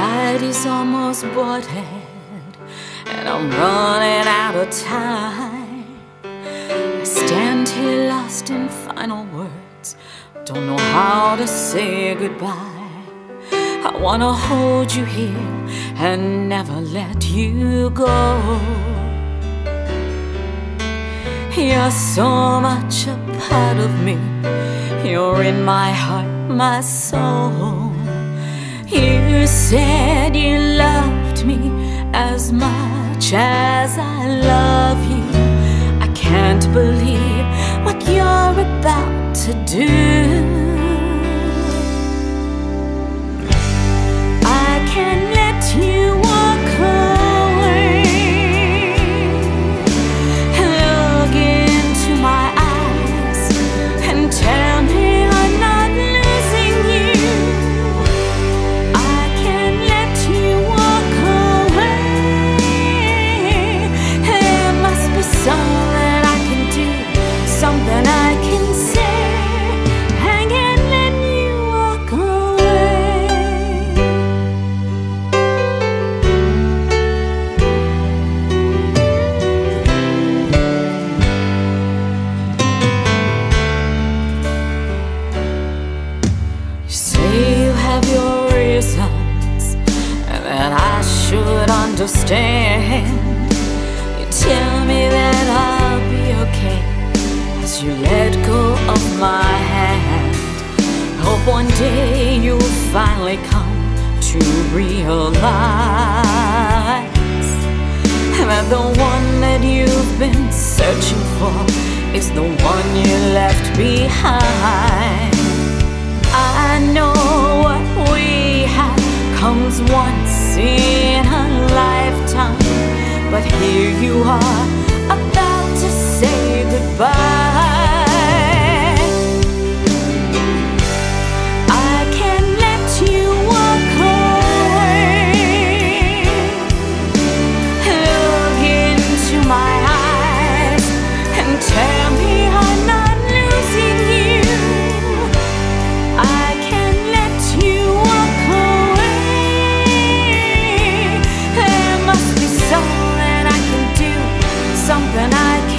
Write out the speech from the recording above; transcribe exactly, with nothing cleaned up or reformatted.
night is almost boarded, and I'm running out of time. I stand here lost in final words, don't know how to say goodbye. I wanna hold you here and never let you go. You're so much a part of me, you're in my heart, my soul. You said you loved me as much as I love you. I can't believe what you're about to do. I can't let you walk away. Look into my eyes and tell me I'm not losing you. I can't let you walk away. There must be something I can do, something I can say. I can't let you walk away. You say you have your reasons and that I should understand. You tell me that I'll be okay as you let go of my hand. Hope one day you'll finally come to realize that the one that you've been searching for is the one you left behind. I know what we have comes once in a lifetime, but here you are about to say goodbye. I can't let you walk away. Look into my eyes and tell me I'm not losing you. I can't let you walk away. There must be something I can do, something I can